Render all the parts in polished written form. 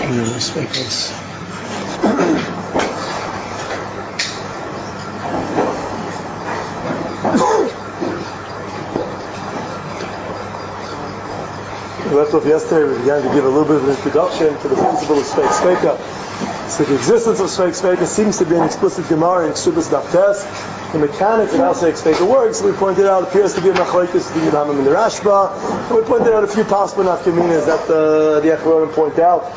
Respectless. We left off yesterday. We began to give a little bit of an introduction to the principle of Sveik Sveika. So the existence of Sveik Sveika seems to be an explicit Gemara in Ksubas Daf Tes. The mechanics of how Sveik Sveika works, we pointed out, appears to be a machlokes between the Hamam and the Rashba. And we pointed out a few possible nafkaminas that the Achronim point out.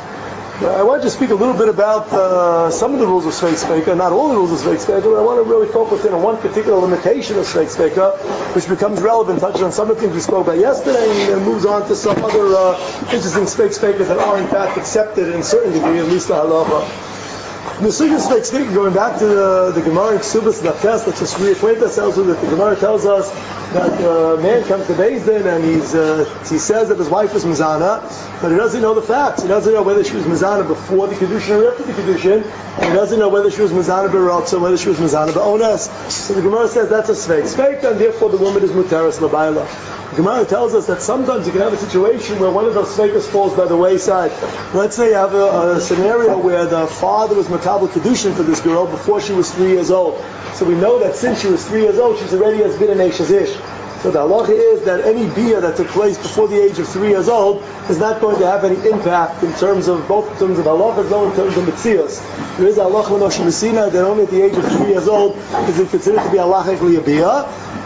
I want to speak a little bit about some of the rules of Sveik Sveika, not all the rules of Sveik Sveika, but I want to really focus in on one particular limitation of Sveik Sveika, which becomes relevant, touching on some of the things we spoke about yesterday, and moves on to some other interesting Sveik Sveikas that are in fact accepted in a certain degree, at least the halacha. The Sukkah Sveik Sveika, going back to the Gemara in Ksubas Daf Tes, let's just reacquaint ourselves with it. The Gemara tells us that a man comes to Beis Din and he says that his wife was Mizana, but he doesn't know the facts. He doesn't know whether she was Mizana before the Kedushin or after the Kedushin, and he doesn't know whether she was Mizana B'Ratza, whether she was Mizana B'Ones. So the Gemara says that's a Sveik Sveika, and therefore the woman is Muteres L'Bayla. The Gemara tells us that sometimes you can have a situation where one of those Sveikas falls by the wayside. Let's say you have a scenario where the father was Makabel Kedushin for this girl before she was 3 years old. So we know that since she was 3 years old, she's already has been an Eishes Ish. So the halacha is that any bia that took place before the age of 3 years old is not going to have any impact in terms of both in terms of halacha as well in terms of mitzias. There is a halacha l'Moshe Messina that only at the age of 3 years old is it considered to be halachically a bia.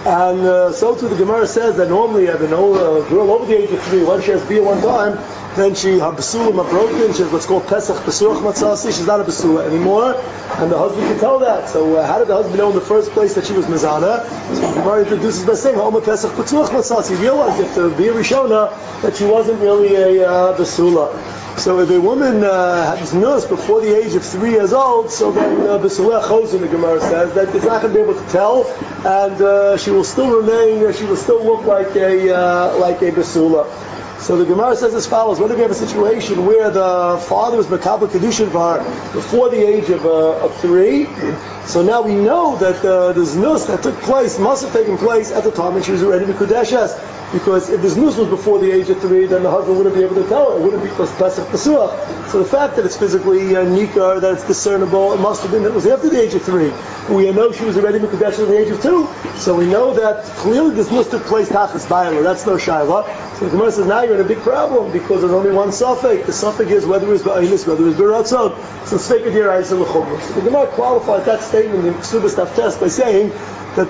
And so too the Gemara says that normally a girl over the age of 3, once she has bia one time, then her besulim are broken. She has what's called Pesach Besuach Matzasi. She's not a besula anymore, and the husband can tell that. So how did the husband know in the first place that she was mizana? So the Gemara introduces by saying Homa Pesach Besuach Matzasi. He realized after bia rishona that she wasn't really a besula. So if a woman has nurse before the age of 3 years old, so then Besuleh Chozin, the Gemara says, that is not going to be able to tell, and she will still remain, she will still look like a Besula. So the Gemara says as follows: what if you have a situation where the father was Makabel Kedushin for her before the age of 3? So now we know that this nus that took place must have taken place at the time when she was already Mikudeshes. Because if this news was before the age of 3, then the husband wouldn't be able to tell her. It wouldn't be Pesach Pesuach. So the fact that it's physically nikar, that it's discernible, it must have been that it was after the age of 3. We know she was already Mekadesh at the age of 2. So we know that clearly this news took place Tachas Ba'ila. That's no Shaila. So the Gemara says now you're in a big problem because there's only one suffix. The suffix is whether it's Ba'inus, whether it's B'Ratzon. So Sveik Adir Aisa L'Chumra. So the Gemara qualified that statement in Ksubas Daf Tes by saying that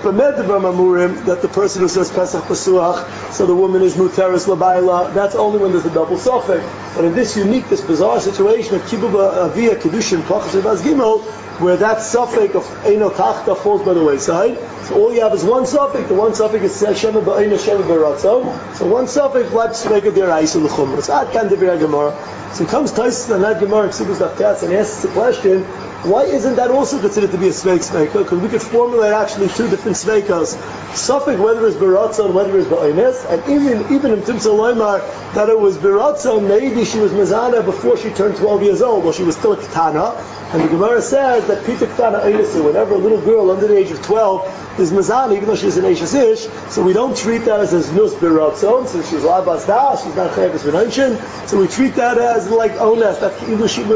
that the person who says Pesach Pesuach, so the woman is Muteres L'Bayla, that's only when there's a double suffix. But in this bizarre situation of Kibbutz Avia Kedushin Pachas Vaz Gimel, where that suffix of Eino Tachta falls by the wayside, so all you have is one suffix. The one suffix is Shema Ba'ina Shema B'Ratzon. So one suffix like Sveik Adir Aisa L'Chumra. So at Kan Devei Gemara. So comes Taisus and that Gemara in Ksubas Daf Tes and asks the question: why isn't that also considered to be a Sveik Sveika? Because we could formulate actually two different Sveikas. Suffix whether it's B'Ratzon, whether it's Ba'ines, and even in Timsa Loimar that it was B'Ratzon, maybe she was Mizana before she turned 12 years old, well she was still a Ketana. And the Gemara says that Pita Ketana Einisu, whenever a little girl under the age of 12 is Mizana, even though she's an Eishes Ish, so we don't treat that as Nus B'Ratzon, since she's Labas Da, she's not Chayavis V'Nanshin, so we treat that as like Ones, that Kilu she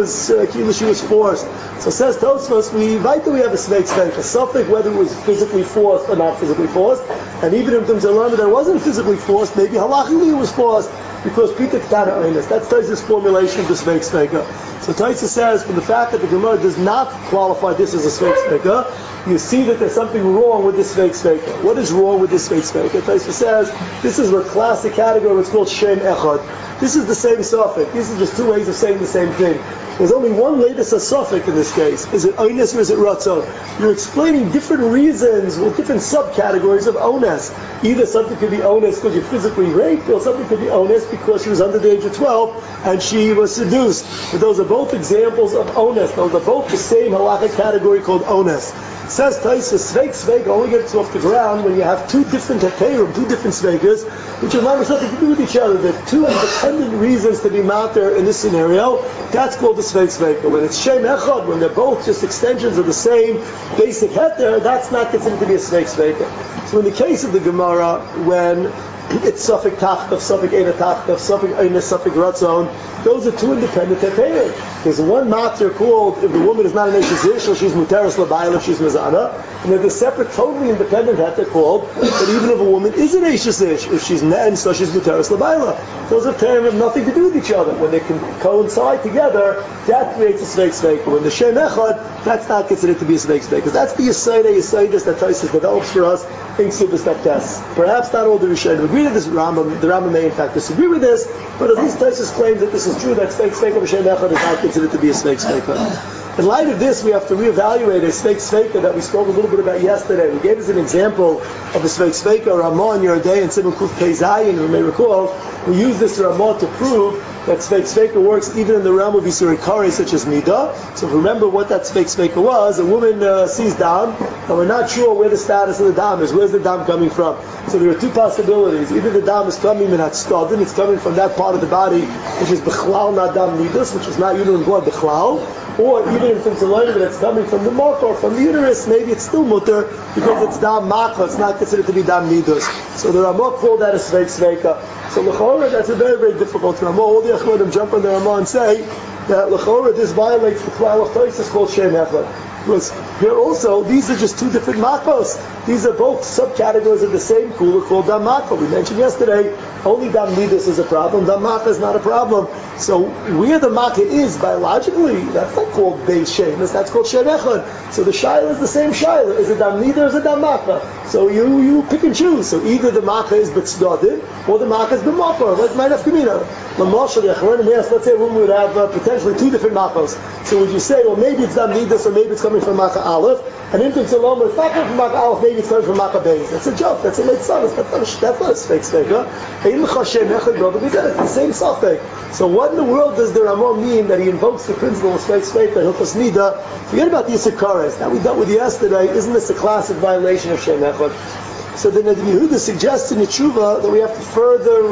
was forced. So says Tosfos, we have a Sveik Sveika, a suffix whether it was physically forced or not physically forced, and even in terms of that it wasn't physically forced, maybe halachically it was forced, because Pita Ketana Eines. That's Taisus' formulation of the Sveik Sveika. So Taisus says, from the fact that the Gemara does not qualify this as a Sveik Sveika, you see that there's something wrong with this Sveik Sveika. What is wrong with this Sveik Sveika? Taisus says, this is a classic category, it's called Shem Echad. This is the same suffix. These are just two ways of saying the same thing. There's only one latest suffix in this case. Is it Ones or is it Ratzon? You're explaining different reasons with different subcategories of Ones. Either something could be Ones because you're physically raped, or something could be Ones because she was under the age of 12 and she was seduced. But those are both examples of Ones. Those are both the same halachic category called Ones. Says Taisus, Sveik only gets off the ground when you have two different Heterim, two different Sveikas, which have not something to do with each other. There are two independent reasons to be matter in this scenario. That's called the Sveik. When it's Shem Echad, when they're both just extensions of the same basic Heter, that's not considered to be a Sveik. So in the case of the Gemara, when it's Suffolk Tachtaf, Suffolk Eina Tachtaf, Suffolk Eina, Suffolk Ratzon. Those are two independent teperim. There's one matter called if the woman is not an Eishes Ish, or she's Muteris L'Bayla, if she's Mizana, and there's a separate, totally independent heter called that even if a woman is an Eishes Ish, if she's Ne'en, so she's Muteris L'Bayla. Those are terim have nothing to do with each other. When they can coincide together, that creates a Sveik Sveika. When the Shem Echad, that's not considered to be a Sveik Sveika. Because that's the Yisaydas that Taisus develops for us in Ksubas Naftes. Perhaps not all the Rishonim agree to this. The Rambam may in fact disagree with this, but at least Taisus claims that this is true, that Sveik Sveika of Shem Echad is not considered to be a Sveik Sveika. In light of this, we have to reevaluate a Sveik Sveika that we spoke a little bit about yesterday. We gave us an example of a Sveik Sveika, Ramah in Yerodei and Simon Kuf Pei Zayin, you may recall. We use this Ramah to prove that Sveik Sveika works even in the realm of Yisur Ikari, such as Midah. So remember what that Sveik Sveika was. A woman sees Dam, and we're not sure where the status of the Dam is. Where's the Dam coming from? So there are two possibilities. Either the Dam is coming in Hatzdadin, it's coming from that part of the body which is Bechlal, not Dam Nidus, which is not uterine blood, Bechlal. Or even if it's a learning that it's coming from the mark or from the uterus, maybe it's still mutter because it's Dam Macha, it's not considered to be Dam Nidus. So the Ramah called that a Sveik Sveika. So l'chora, that's a very, very difficult Ramah. All the Achronim jump on the Ramah and say that l'chora, this violates the klal of Taisus called Shem Echad. Because here also, these are just two different makos. These are both subcategories of the same kula called Dam Macha. We mentioned yesterday, only Dam Nidus is a problem, Dam Macha is not a problem. So where the Macha is biologically, that's not called Beis Shemus, that's called Shem Echad. So the Shaila is the same Shaila. Is it Dam Nidus or is it Dam Macha? So you pick and choose. So either the Macha is B'tzdadim, or the Macha is B'Machor. Let's mind of Kamina. Let's say a woman would have potentially two different Machos. So would you say, well, maybe it's Dam Nidus, or maybe it's coming from Macha Aleph, and in Tzalom, it's not coming from Macha Aleph, maybe it's coming from Macha Beis. That's a joke. That's a late son. That's not a Sveik Sveika. It's the same suffix. So what in the world does the Ramah mean that he invokes the principle of Sveik Sveika, Hilchos Nida? Forget about the Yisur Kares. That we dealt with yesterday. Isn't this a classic violation of Shem Echad? So the Ned Yehuda suggests in the Tshuva that we have to further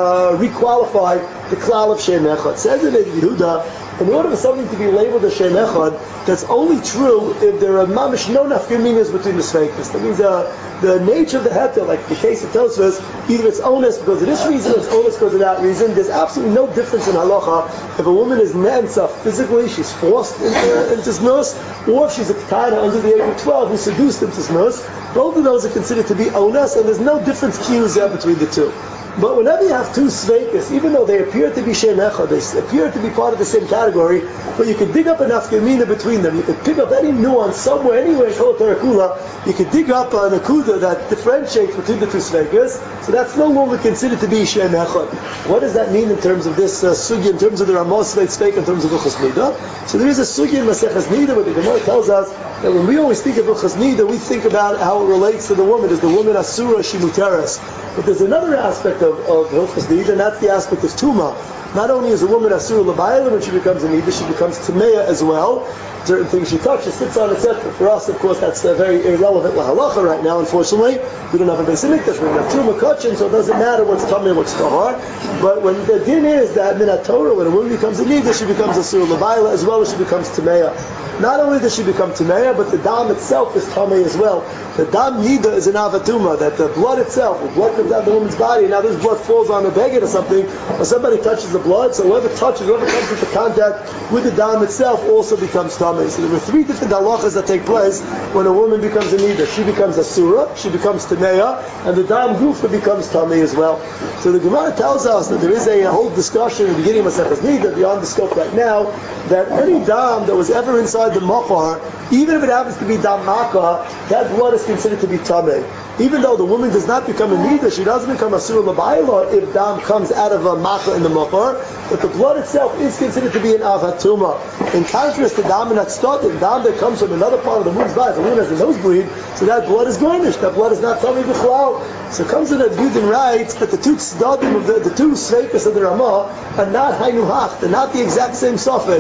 requalify the klal of Shem Echad. Says the Ned Yehuda, in order for something to be labeled as Shem Echad, that's only true if there are mamish no nafkaminas between the sveikas. That means the nature of the heter, like the case of Tosfos, either it's onus because of this reason or it's onus because of that reason. There's absolutely no difference in halacha if a woman is ne'ensa physically, she's forced into znus, or if she's a ketana under the age of 12 who's seduced into znus. Both of those are considered to be onus, and there's no difference cues there between the two. But whenever you have two sveikas, even though they appear to be Shem Echad, they appear to be part of the same category, but you can dig up an nafkamina between them. You can pick up any nuance somewhere, anywhere in Kol Terakula. You can dig up an akuda that differentiates between the two sveikas, so that's no longer considered to be Shem Echad. What does that mean in terms of this sugya, in terms of the Ramah Sveik Sveik, in terms of Hilchos Nida? So there is a sugya in Maseches Nida where the Gemara tells us that when we always think of Hilchos Nida, we think about how it relates to the woman. Is the woman asura, she muteres? But there's another aspect of Hilchos Nida, and that's the aspect of Tuma. Not only is a woman asura l'bayla when she becomes a nida, she becomes tameya as well. Certain things she touches, sits on, etc. For us, of course, that's very irrelevant lahalacha right now. Unfortunately, we don't have a Beis Hamikdash, we don't have Truma Kachin, so it doesn't matter what's tamei, what's tahar. But when the din is that minat Torah, when a woman becomes a nida, she becomes asura l'bayla as well as she becomes tameya. Not only does she become tameya, but the dam itself is tamei as well. The dam nida is an avatuma, that the blood itself, the blood comes out of the woman's body, and now this blood falls on a beggar or something, or somebody touches the blood, so whoever comes into contact with the dam itself also becomes tamei. So there were three different halachas that take place when a woman becomes a nida. She becomes a surah, she becomes tameya, and the dam gufa becomes tamei as well. So the Gemara tells us that there is a whole discussion in the beginning of Maseches Nida, beyond the scope right now, that any dam that was ever inside the machar, even if it happens to be dam makkah, that blood is considered to be tamei. Even though the woman does not become a nida, she doesn't become a surah l'bayla if dam comes out of a makkah in the machar, but the blood itself is considered to be an avatuma. In contrast to dam and atzdadin, dam that comes from another part of the woman's body, the woman has a nosebleed, so that blood is garnished. That blood is not tamei b'chlal. So it comes in that Yudin writes that the two tzdadim of the two sveikas of the Ramah are not haynuhach. They're not the exact same suffix.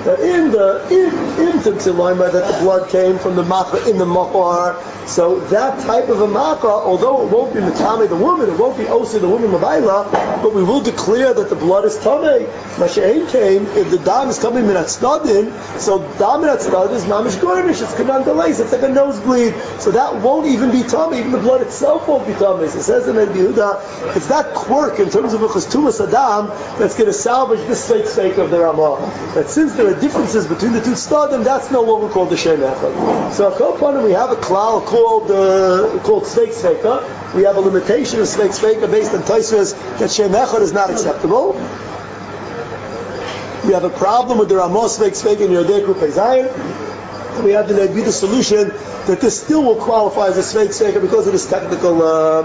that in Tzimtzilima that the blood came from the makra in the mahar. So that type of a makra, although it won't be metame the woman, it won't be osi the woman mabayla, but we will declare that the blood is tamei. Masha'en came, if the dam is coming minat stadin, so dam minat stadin is mamish gornish, it's command delays, it's like a nosebleed, so that won't even be tamei, even the blood itself won't be tamei. So it says in Rabbi Yehuda, it's that quirk in terms of uchas tumas adam that's going to salvage this sake of the Ramah. That since there are differences between the two stadim, that's no longer called the Shem Echad. So we have a klal called Sveik Sveika. We have a limitation of Sveik Sveika based on Tosfos that Shem Echad is not acceptable. We have a problem with the Ramah Sveik Sveika in Yodei Krupei Zayin. We have the Nebida solution that this still will qualify as a Sveik Sveika because of this technical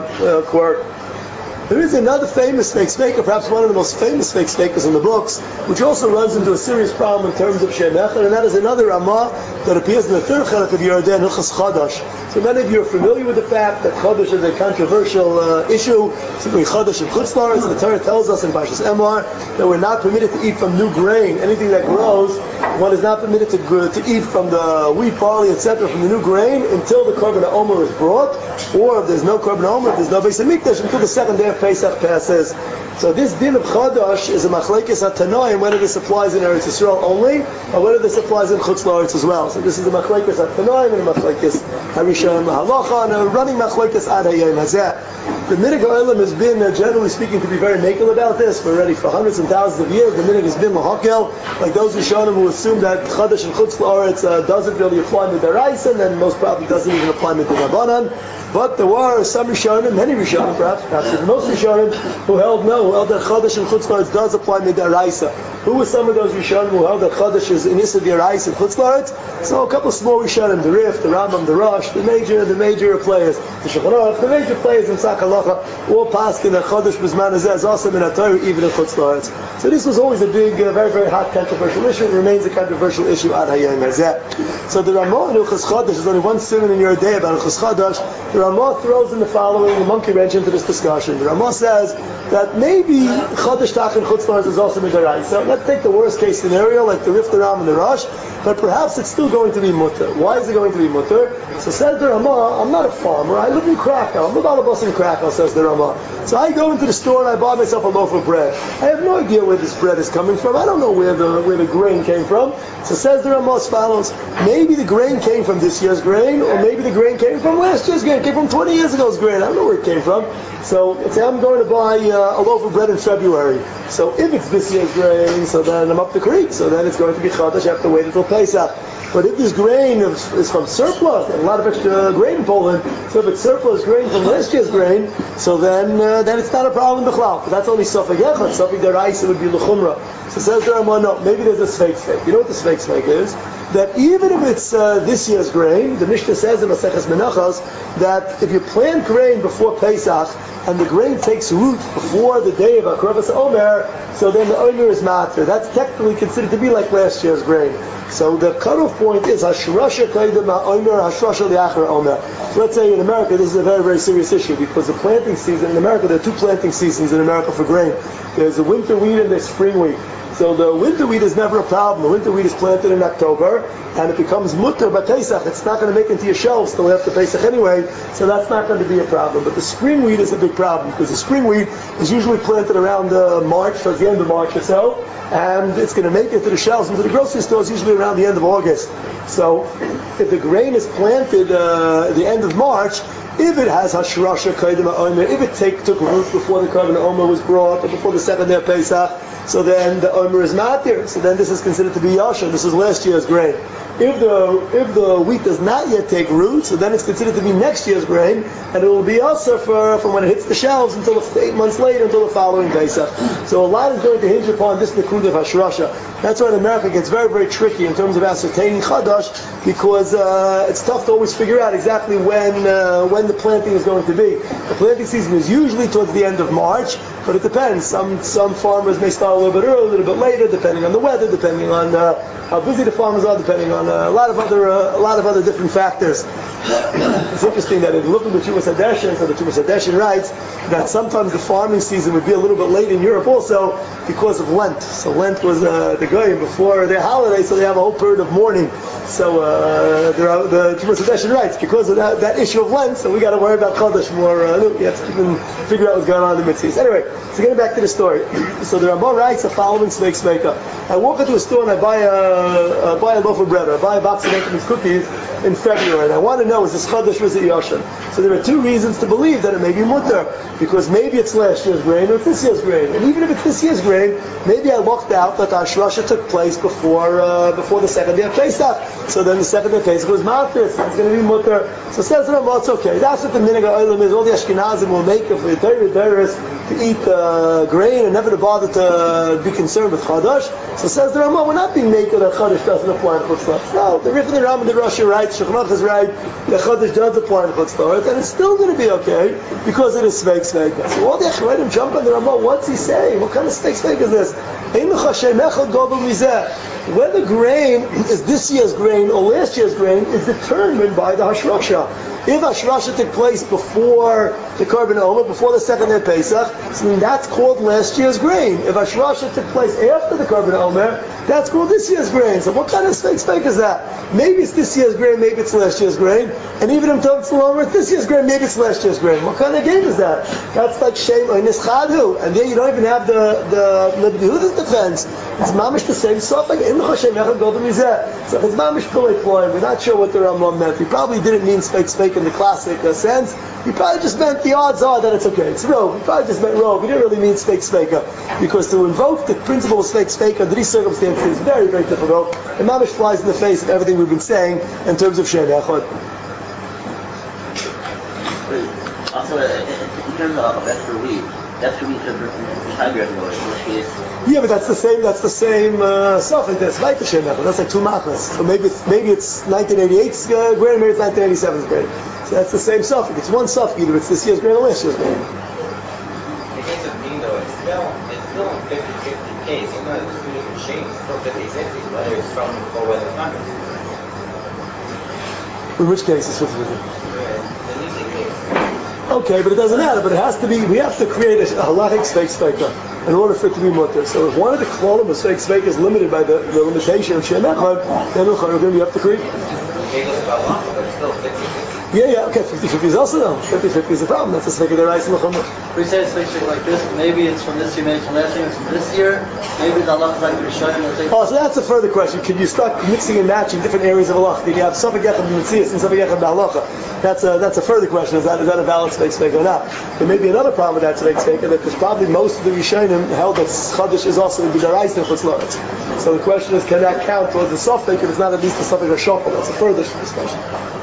quirk. There is another famous Sveik Sveika, perhaps one of the most famous Sveik Sveikas in the books, which also runs into a serious problem in terms of Shem Echad, and that is another Ramah that appears in the third Chelek of Yoreh, Hilchas Chadash. So many of you are familiar with the fact that Chadash is a controversial issue. Simply Chadash and Chutz La'aretz, the Torah tells us in Parshas Emor that we're not permitted to eat from new grain. Anything that grows, one is not permitted to eat from the wheat, barley, etc., from the new grain until the Korban HaOmer is brought, or if there's no Korban HaOmer, if there's no Beis HaMikdash, until the second day of Pesach passes. So this din of Chadash is a machlekes hatanoim, whether this applies in Eretz Yisrael only, or whether this applies in Chutz La'aretz as well. So this is a machlekes hatanoim and a machlekes harishon lahalacha, and a running machlekes ad hayom hazeh. The minig ha'olam has been, generally speaking, to be very makel about this for hundreds and thousands of years. The minig has been lahakel, like those Rishonim who assume that Chadash and Chutz La'aretz doesn't really apply to Deraisa, and most probably doesn't even apply to Rabbanan. But there were some Rishonim, many Rishonim, perhaps even most Rishonim, who held that Chadash and Chutz La'aretz does apply midaraisa. Who were some of those Rishonim who held that Chadash is in Issa D'Oraisa and Chutz La'aretz? So a couple of small Rishonim, the Rif, the Rambam, the Rosh, the major players, the Shulchan Aruch, the major players in Sak Halacha, all paskin that Chadash B'zman Hazeh is also min HaTorah, even in Chutz La'aretz. So this was always a big, very, very hot controversial issue. It remains a controversial issue ad hayom hazeh. So the Ramah in Uchas Chadash, is only one simon in your day about Uchas Chadash. The Ramah throws in the following, the monkey wrench into this discussion. The Ramah says that maybe Chadash Tach and Chutz La'aretz is also midaraisa. Let's take the worst case scenario, like the Rif, the Ram, and the Rosh, but perhaps it's still going to be mutter. Why is it going to be mutter? So says the Ramah, I'm not a farmer, I live in Krakow, I'm a balabas in Krakow, says the Ramah. So I go into the store and I buy myself a loaf of bread. I have no idea where this bread is coming from. I don't know where the grain came from. So says the Ramah as follows: maybe the grain came from this year's grain, or maybe the grain came from last year's grain, it came from 20 years ago's grain. I don't know where it came from. So let's say I'm going to buy a loaf of bread in February. So if it's this year's grain, so then I'm up the creek. So then it's going to be Chadash. I have to wait until Pesach. But if this grain is from surplus, and a lot of extra grain in Poland, so if it's surplus grain from last year's grain, so then it's not a problem in Bechlal. But that's only Sofek Echad. Sofek Deraisa would be L'chumra. So says the Ramah, no, maybe there's a Sveik Sveik. You know what the Sveik Sveik is? That even if it's this year's grain, the Mishnah says in Maseches Menachos that if you plant grain before Pesach and the grain takes root before the day of Akrovas Omer, so then the Omer is matter. That's technically considered to be like last year's grain. So the cutoff point is Hashrasha Kaidem HaOmer, Hashrasha Liachar Omer. So let's say in America this is a very, very serious issue because the planting season in America, there are two planting seasons in America for grain. There's a winter wheat and there's spring wheat. So the winter wheat is never a problem. The winter wheat is planted in October, and it becomes mutter by Pesach. It's not going to make it into your shelves till after Pesach anyway, so that's not going to be a problem. But the spring wheat is a big problem, because the spring wheat is usually planted around March, towards the end of March or so, and it's going to make it to the shelves into the grocery stores usually around the end of August. So if the grain is planted the end of March, if it has Hashrasha Kaidem HaOmer, if it took root before the Korban HaOmer was brought, or before the second day of Pesach, so then the Omer is matir. So then this is considered to be Yasha. This is last year's grain. If the wheat does not yet take root, so then it's considered to be next year's grain, and it will be Yasha from when it hits the shelves until 8 months later, until the following Pesach. So a lot is going to hinge upon this Nikud of Hashrasha. That's why in America it gets very, very tricky in terms of ascertaining Chadash, because it's tough to always figure out exactly when the planting is going to be. The planting season is usually towards the end of March, but it depends. Some farmers may start a little bit earlier, a little bit later, depending on the weather, depending on how busy the farmers are, depending on a lot of other different factors. It's interesting that in looking at the Chuvas Hadeshin, so the Chuvas Hadeshin writes that sometimes the farming season would be a little bit late in Europe also because of Lent. So Lent was the Goyim before their holiday, so they have a whole period of mourning. So the Chuvas Hadeshin writes because of that issue of Lent, so we got to worry about Chodesh more. We have to even figure out what's going on in the mitzvahs. Anyway, so getting back to the story. So the Rambam writes the following Sveik Sveika. I walk into a store and I buy a loaf of bread, or I buy a box of Entenmann's cookies in February, and I want to know, is this Chodesh or is it Yoshan? So there are two reasons to believe that it may be mutter, because maybe it's last year's grain or it's this year's grain, and even if it's this year's grain, maybe I lucked out that the Hashrasha took place before the second day of Pesach, so then the second day of Pesach was Matir, so it's going to be mutter. So says the Rambam, it's okay. That's what the minhag ha'olam is. All the Ashkenazim will make of it to eat grain and never to bother to be concerned with Chodesh. So says the Rambam, we're not being naked that Chodesh doesn't apply in Chutz La'aretz. No, the Rif and the Ram and the Rashi writes, Shulchan is right, that Chodesh does apply in Chutz La'aretz, and it's still going to be okay because it is Sveik Sveika. So all the Achronim jump on the Rambam. What's he saying? What kind of Sveik Sveika is this? Whether grain is this year's grain or last year's grain is determined by the Hashrasha. If Hashrasha took place before the Korban Omer, before the second day of Pesach, so then that's called last year's grain. If Hashrasha took place after the Korban Omer, that's called this year's grain. So what kind of Sveik is that? Maybe it's this year's grain, maybe it's last year's grain, and even if it's longer, it's this year's grain, maybe it's last year's grain. What kind of game is that? That's like Shem or Nischadu, and there you don't even have the Yehuda's defense. It's mamish the same stuff. Like in the Hashem Echad Golden Mizeh. So it's mamish Pulei Ploim. We're not sure what the Rambam meant. He probably didn't mean Sveik in the classic sense. He probably just meant the odds are that it's okay. It's Rov. He probably just meant Rov. He didn't really mean Sveik. Because to invoke the principle of Sveik under these circumstances is very, very difficult. And mamish flies in the face of everything we've been saying in terms of Shem Echad. Also, in terms of extra wheat, that's wheat yeah, but that's the same suffix. That's like the Shem Echad. That's like two machas. So maybe it's 1988's grain, maybe it's 1987's grain. So that's the same suffix. It's one suffix. Either it's this year's grain or last year's grain. In the case of bean, though, it's still a 50-50 case. Even though it's two different shades, it's still 50-50, whether it's from or whether it's not. In which case it's 50-50? The Nisi case. Okay, but it doesn't matter. But it has to be. We have to create a halachic Sveik in order for it to be mutter. So if one of the klolim of Sveik is limited by the limitation of Shem Echad, then we're going to have to create. Yeah, okay, 50-50 is also no. 50-50 is a problem. That's a Sveik of the rice and the Chumrah. We say it's like this. Maybe it's from this year, maybe it's from last year, it's from this year. Maybe the halacha is like the Rishayim. Oh, so that's a further question. Can you start mixing and matching different areas of halacha? Can you have Safek Echad B'Metzias and Safek Echad B'Halacha? That's a further question. Is that a valid Sveik or not? There may be another problem with that Sveik, that because probably most of the Rishayim held that Chodesh is also in B'Daraisa and Chutz La'aretz. So the question is, can that count towards the Safek if it's not at least the Safek or Shofel? That's a further discussion.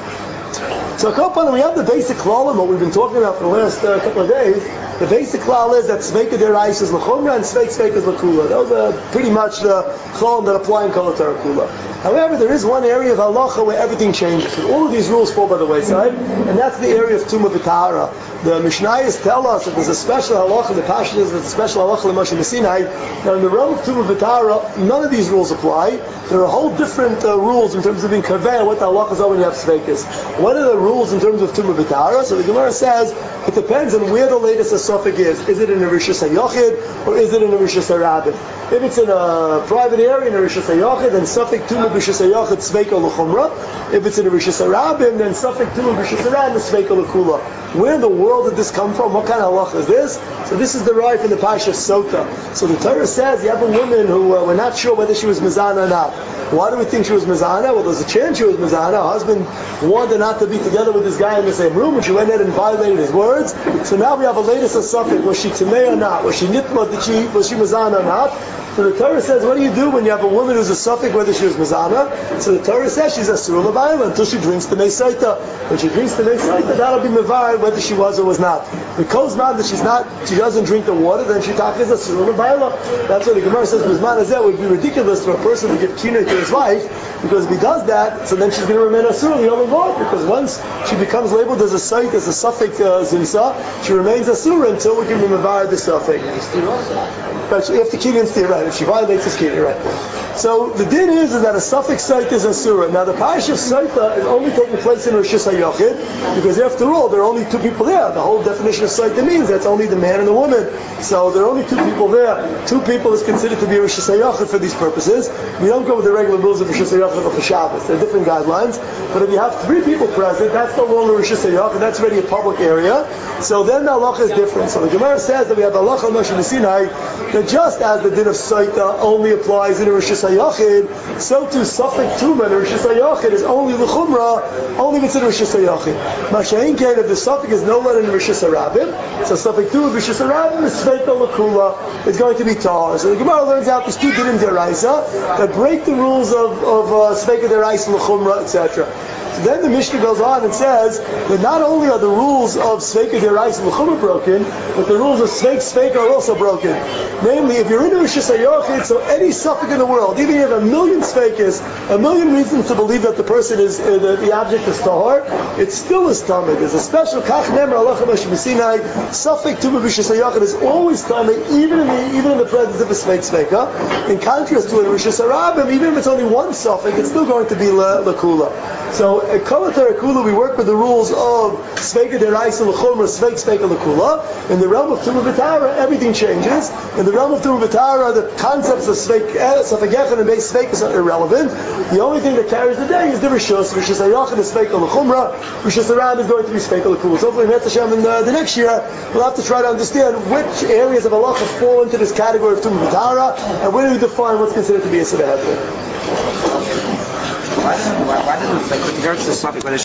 So we have the basic klal, what we've been talking about for the last couple of days. The basic klal is that Sveik Deraisa is l'chumra and Sveik is l'kula. Those are pretty much the klal that apply in Kol HaTorah Kula. However, there is one area of halacha where everything changes. And all of these rules fall by the wayside, and that's the area of Tumah V'Tahara. The Mishnayos tell us that there's a special halacha, the Pasha is a special halacha l'Moshe Sinai. Now in the realm of Tumah V'Tahara, none of these rules apply. There are whole different rules in terms of being kaveh, what the halachas are when you have Sveikas. What are the rules in terms of Tumah V'Tahara? So the Gemara says, it depends on where the latest suffix is. Is it in a Rishus HaYochid, or is it in a Rishus HaRabim? If it's in a private area, in a Rishus HaYochid, then suffix Tumah B'Rishus HaYochid Sveika L'Chumra. If it's in a Rishus HaRabim, then suffix Tumah B'Rishus HaRabim Sveika L'Kula. Where in the world did this come from? What kind of halacha is this? So this is derived from the Pasha Sota. So the Torah says you have a woman who we're not sure whether she was Mizana or not. Why do we think she was Mizana? Well, there's a chance she was Mizana. Her husband warned her not to be together with this guy in the same room, and she went ahead and violated his words. So now we have a latest suffix. Was she Tamei or not? Was she Nitma? Was she Mizana or not? So the Torah says, what do you do when you have a woman who's a suffix, whether she was Mizana? So the Torah says she's a Surah L'Bayla until she drinks the Meisaita. When she drinks the Meisaita, that'll be Mevar whether she was or was not. Because now that she doesn't drink the water, then she is a Surah L'Bayla. That's what the Gemara says, Mizman Hazeh would be ridiculous for a person to give kinei to his wife, because if he does that, so then she's going to remain a Surah L'Bayla, because once she becomes labeled as a site, as a suffix Zimsa, she remains a Surah until we give him Mevar the suffix. But you have to kinei and steer, right? right? If she violates the skin, you're right. So the din is that a suffix saita is asura. Now the parish of saita is only taking place in Rishus HaYochid, because after all, there are only two people there. The whole definition of saita means that's only the man and the woman. So there are only two people there. Two people is considered to be Rishus HaYochid for these purposes. We don't go with the regular rules of Rishus HaYochid of Shabbos. There are different guidelines. But if you have three people present, that's no longer Rishus HaYochid. That's already a public area. So then the halacha is different. So the Gemara says that we have halacha on Moshe Sinai that just as the din of saita only applies in a Rishus HaYochid, so too suffix tuma in a Rishus HaYochid is only l'chumra, only considered Rishus HaYochid. Masha'in kain, if the suffix is no longer in Rishus HaRabim, so suffix tuma of Rishus HaRabim is sveita l'kula, is going to be tar. So the Gemara learns out these two dinim deraisa that break the rules of sveita deraisa l'chumra, etc. So then the Mishnah goes on and says that not only are the rules of Sveika Derais and L'chumra broken, but the rules of Sveika are also broken. Namely, if you're into Rishus HaYochid, so any suffix in the world, even if you have a million Sveikas, a million reasons to believe that the person is, the object is Tahor, it still is Tamid. There's a special Kach Nemer Halacha Moshe B'Sinai, suffix Tumah Rishus HaYochid is always Tamid, even in the presence of a Sveika. In contrast to a Rishus HaRabim, even if it's only one suffix, it's still going to be L'kula. So at Kol Kula, we work with the rules of Sveika Deraisa L'chumra, Sveika L'kula. In the realm of Tumah V'Tara, everything changes. In the realm of Tumah V'Tara, the concepts of Safagechan and Beis Sveikas are irrelevant. The only thing that carries the day is the Rishus. Rishus HaYochid is Sveika L'chumra. Rishus HaRabim is going to be Sveika L'kula. So hopefully, Hashem, in the next year, we'll have to try to understand which areas of halacha fall into this category of Tumah V'Tara, and where do we define what's considered to be a Sebeh. Why doesn't, with regards to the suffix,